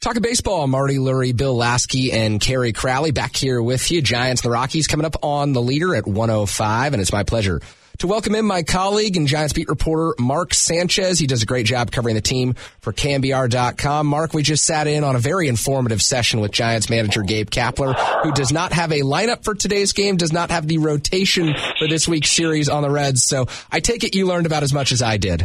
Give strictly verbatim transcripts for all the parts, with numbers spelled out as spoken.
Talking baseball, Marty Lurie, Bill Lasky, and Kerry Crowley back here with you. Giants and the Rockies coming up on the leader at one oh five, and it's my pleasure to welcome in my colleague and Giants beat reporter Mark Sanchez. He does a great job covering the team for K M B R dot com. Mark, we just sat in on a very informative session with Giants manager Gabe Kapler, who does not have a lineup for today's game, does not have the rotation for this week's series on the Reds. So I take it you learned about as much as I did.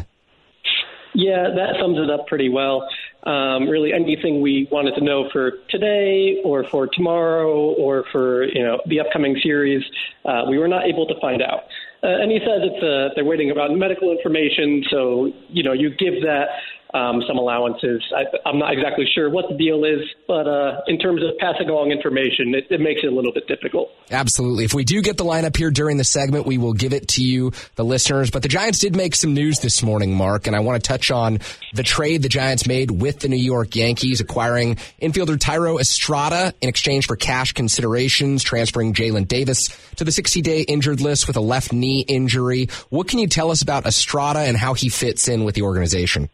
Yeah, that sums it up pretty well. Um, really, anything we wanted to know for today or for tomorrow or for you know the upcoming series, uh, we were not able to find out. Uh, and he says it's uh, they're waiting about medical information, so you know you give that um, some allowances. I, I'm not exactly sure what the deal is, but uh, in terms of passing along information, it, it makes it a little bit difficult. Absolutely. If we do get the lineup here during the segment, we will give it to you, the listeners. But the Giants did make some news this morning, Mark, and I want to touch on the trade the Giants made with the New York Yankees, acquiring infielder Thairo Estrada in exchange for cash considerations, transferring Jalen Davis to the sixty-day injured list with a left knee injury. What can you tell us about Estrada and how he fits in with the organization?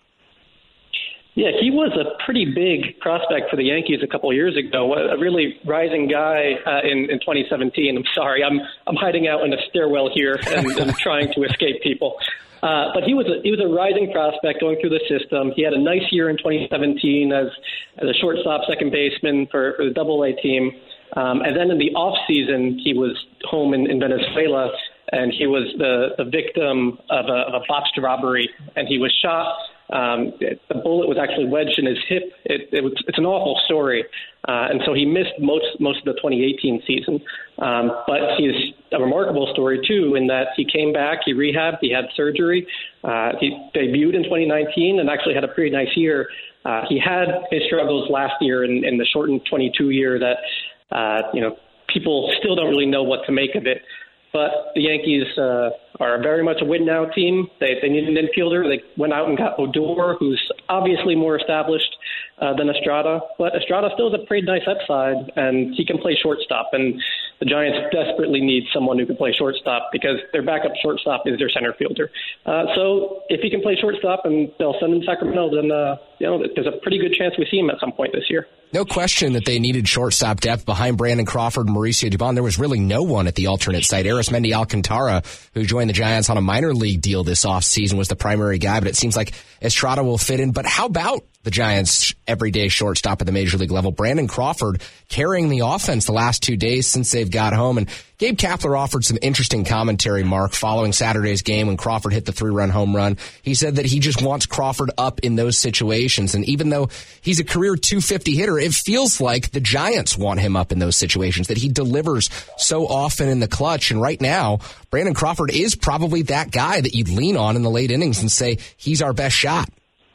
Yeah, he was a pretty big prospect for the Yankees a couple of years ago, a really rising guy uh, in, in twenty seventeen. I'm sorry, I'm I'm hiding out in a stairwell here and, and trying to escape people. Uh, but he was a, he was a rising prospect going through the system. He had a nice year in twenty seventeen as, as a shortstop, second baseman for, for the Double A team. Um, and then in the off season, he was home in, in Venezuela, and he was the, the victim of a, of a botched robbery, and he was shot. Um, the bullet was actually wedged in his hip. It, it was, it's an awful story. Uh, and so he missed most most of the twenty eighteen season. Um, but he's a remarkable story, too, in that he came back, he rehabbed, he had surgery. Uh, he debuted in twenty nineteen and actually had a pretty nice year. Uh, he had his struggles last year in, in the shortened twenty-two year that, uh, you know, people still don't really know what to make of it. But the Yankees uh, are very much a win-now team. They they need an infielder. They went out and got Odor, who's obviously more established uh, than Estrada. But Estrada still has a pretty nice upside, and he can play shortstop. And the Giants desperately need someone who can play shortstop because their backup shortstop is their center fielder. Uh, so if he can play shortstop and they'll send him to Sacramento, then uh, you know there's a pretty good chance we see him at some point this year. No question that they needed shortstop depth behind Brandon Crawford and Mauricio Dubon. There was really no one at the alternate site. Arismendi Alcantara, who joined the Giants on a minor league deal this offseason, was the primary guy, but it seems like Estrada will fit in. But how about the Giants' everyday shortstop at the major league level? Brandon Crawford carrying the offense the last two days since they've got home. And Gabe Kapler offered some interesting commentary, Mark, following Saturday's game when Crawford hit the three-run home run. He said that he just wants Crawford up in those situations. And even though he's a career two fifty hitter, it feels like the Giants want him up in those situations, that he delivers so often in the clutch. And right now, Brandon Crawford is probably that guy that you'd lean on in the late innings and say, he's our best shot.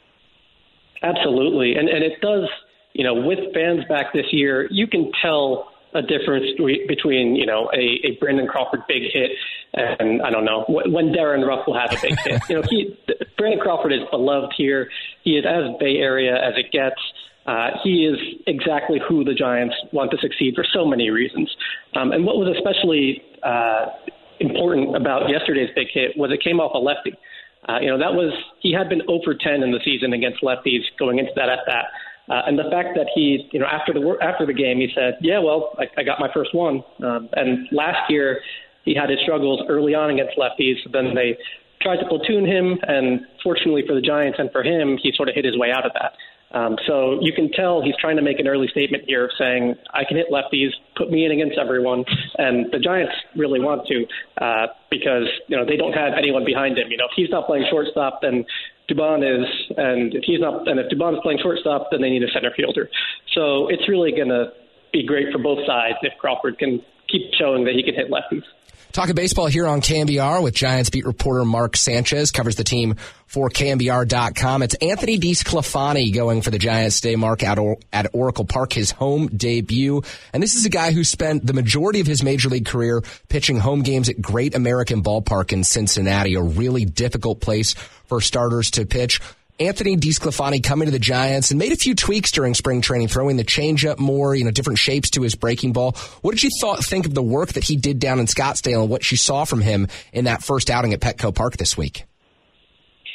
Absolutely. And and it does, you know, with fans back this year, you can tell a difference between, you know, a, a Brandon Crawford big hit and, I don't know, when Darren Ruff will have a big hit. You know, he, Brandon Crawford is beloved here. He is as Bay Area as it gets. Uh, he is exactly who the Giants want to succeed for so many reasons. Um, and what was especially uh, important about yesterday's big hit was it came off a lefty. Uh, you know, that was, he had been oh for ten in the season against lefties going into that at bat. Uh, and the fact that he, you know, after the after the game, he said, yeah, well, I, I got my first one. Um, and last year he had his struggles early on against lefties. Then they tried to platoon him. And fortunately for the Giants and for him, he sort of hit his way out of that. Um, so you can tell he's trying to make an early statement here of saying, I can hit lefties, put me in against everyone. And the Giants really want to uh, because, you know, they don't have anyone behind him. You know, if he's not playing shortstop, then Dubon is, and if he's not, and if Dubon is playing shortstop, then they need a center fielder. So it's really going to be great for both sides if Crawford can keep showing that he can hit lefties. Talking baseball here on K M B R with Giants beat reporter Mark Sanchez, covers the team for K M B R dot com. It's Anthony DeSclafani going for the Giants today, Mark, at, or- at Oracle Park, his home debut. And this is a guy who spent the majority of his major league career pitching home games at Great American Ballpark in Cincinnati, a really difficult place for starters to pitch. Anthony DeSclafani coming to the Giants and made a few tweaks during spring training, throwing the changeup more, you know, different shapes to his breaking ball. What did you thought, think of the work that he did down in Scottsdale and what you saw from him in that first outing at Petco Park this week?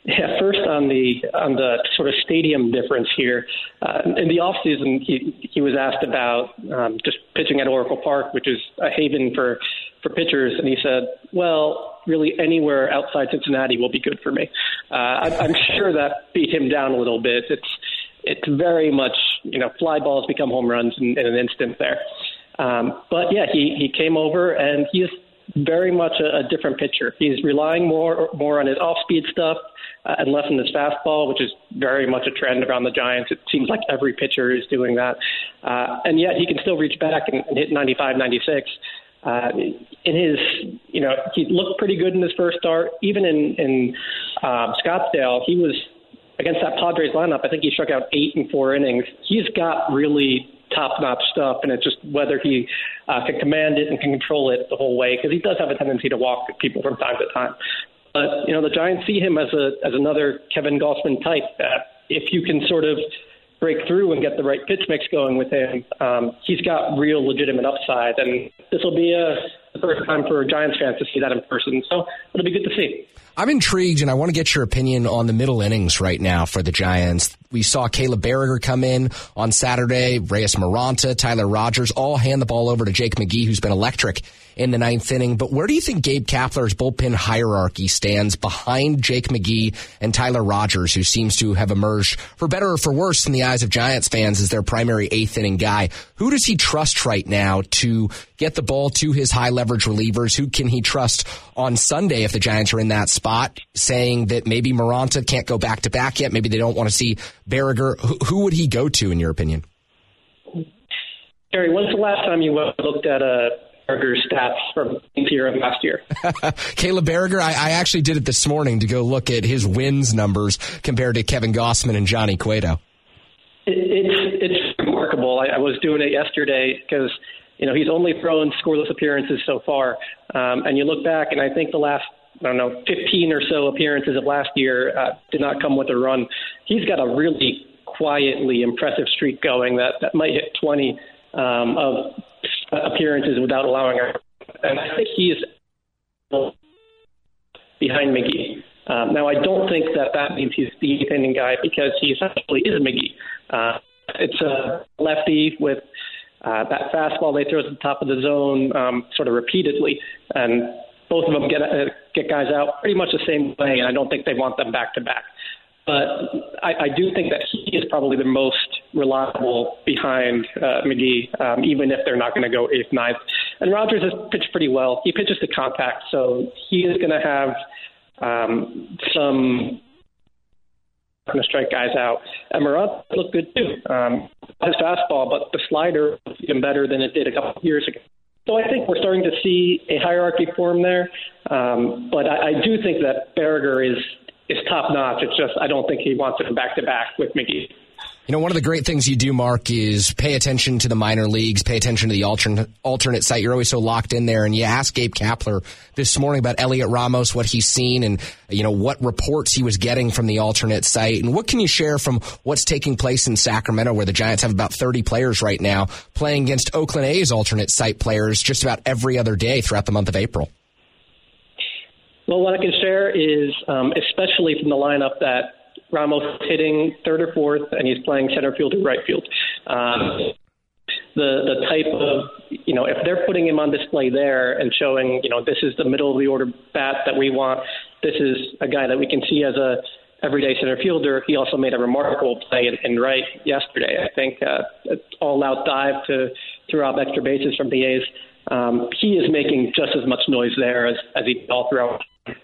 Yeah, first on the on the sort of stadium difference here. Uh, in the offseason, he he was asked about um, just pitching at Oracle Park, which is a haven for, for pitchers, and he said, well, really anywhere outside Cincinnati will be good for me. Uh, I, I'm sure that beat him down a little bit. It's it's very much, you know, fly balls become home runs in, in an instant there. Um, but, yeah, he, he came over, and he is very much a, a different pitcher. He's relying more more on his off-speed stuff uh, and less on his fastball, which is very much a trend around the Giants. It seems like every pitcher is doing that. Uh, and yet he can still reach back and, and hit ninety-five, ninety-six. Uh, in his, you know, he looked pretty good in his first start. Even in, in um, Scottsdale, he was against that Padres lineup. I think he struck out eight in four innings. He's got really top-notch stuff, and it's just whether he uh, can command it and can control it the whole way, because he does have a tendency to walk people from time to time. But, you know, the Giants see him as a as another Kevin Gausman type that if you can sort of break through and get the right pitch mix going with him, um, he's got real legitimate upside, and this will be a, the first time for Giants fans to see that in person, so it'll be good to see. I'm intrigued, and I want to get your opinion on the middle innings right now for the Giants. We saw Caleb Berriger come in on Saturday, Reyes Maranta, Tyler Rogers, all hand the ball over to Jake McGee, who's been electric in the ninth inning. But where do you think Gabe Kapler's bullpen hierarchy stands behind Jake McGee and Tyler Rogers, who seems to have emerged, for better or for worse in the eyes of Giants fans, as their primary eighth inning guy? Who does he trust right now to get the ball to his high leverage relievers? Who can he trust on Sunday if the Giants are in that spot, saying that maybe Maranta can't go back to back yet? Maybe they don't want to see Berriger. Who, who would he go to, in your opinion? Gary, when's the last time you looked at a Berriger's stats from here and last year? Caleb Berriger, I, I actually did it this morning to go look at his wins numbers compared to Kevin Gausman and Johnny Cueto. It, it's it's remarkable. I, I was doing it yesterday because, you know, he's only thrown scoreless appearances so far. Um, and you look back, and I think the last, I don't know, fifteen or so appearances of last year uh, did not come with a run. He's got a really quietly impressive streak going that, that might hit twenty um, of appearances without allowing her. And I think he is behind McGee. Um, now, I don't think that that means he's the eighth inning guy, because he essentially is McGee. Uh, it's a lefty with uh, that fastball they throw at the top of the zone um, sort of repeatedly. And both of them get uh, get guys out pretty much the same way, and I don't think they want them back-to-back. But I, I do think that he is probably the most reliable behind uh, McGee, um, even if they're not going to go eighth, ninth. And Rogers has pitched pretty well. He pitches to contact, so he is going to have um, some going to strike guys out. And Maranta looked good too. Um, his fastball, but the slider was even better than it did a couple of years ago. So I think we're starting to see a hierarchy form there. Um, but I, I do think that Berriger is is top notch. It's just I don't think he wants it back to back with McGee. You know, one of the great things you do, Mark, is pay attention to the minor leagues, pay attention to the alternate alternate site. You're always so locked in there. And you asked Gabe Kapler this morning about Elliot Ramos, what he's seen, and, you know, what reports he was getting from the alternate site. And what can you share from what's taking place in Sacramento, where the Giants have about thirty players right now playing against Oakland A's alternate site players just about every other day throughout the month of April? Well, what I can share is, um, especially from the lineup, that Ramos is hitting third or fourth, and he's playing center field or right field. Um, the the type of, you know, if they're putting him on display there and showing, you know, this is the middle of the order bat that we want, this is a guy that we can see as a everyday center fielder. He also made a remarkable play in, in right yesterday. I think uh, an all-out dive to throw out extra bases from the A's. Um, he is making just as much noise there as, as he did all throughout.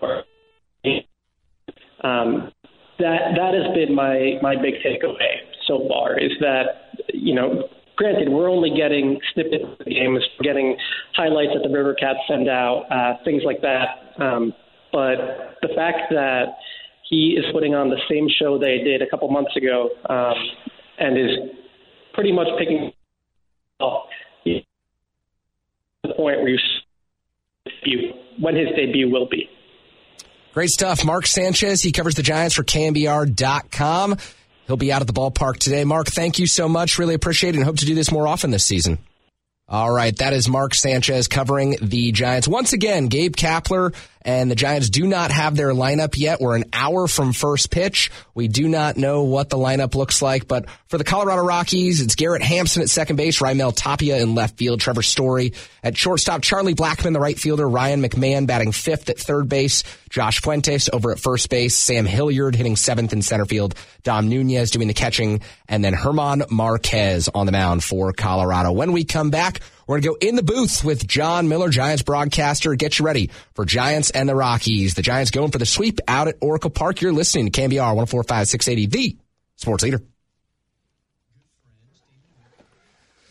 Um, that that has been my, my big takeaway so far, is that, you know, granted, we're only getting snippets of the game, we're getting highlights that the River Cats send out, uh, things like that. Um, but the fact that he is putting on the same show they did a couple months ago um, and is pretty much picking up the point where you see when his debut will be. Great stuff. Mark Sanchez, he covers the Giants for K N B R dot com. He'll be out at the ballpark today. Mark, thank you so much. Really appreciate it and hope to do this more often this season. All right, that is Mark Sanchez covering the Giants. Once again, Gabe Kapler and the Giants do not have their lineup yet. We're an hour from first pitch. We do not know what the lineup looks like, but for the Colorado Rockies, it's Garrett Hampson at second base, Raimel Tapia in left field, Trevor Story at shortstop, Charlie Blackmon, the right fielder, Ryan McMahon batting fifth at third base, Josh Fuentes over at first base, Sam Hilliard hitting seventh in center field, Dom Nunez doing the catching, and then Herman Marquez on the mound for Colorado. When we come back, we're going to go in the booth with John Miller, Giants broadcaster. Get you ready for Giants and the Rockies. The Giants going for the sweep out at Oracle Park. You're listening to K N B R one oh four point five, six eighty, the Sports Leader.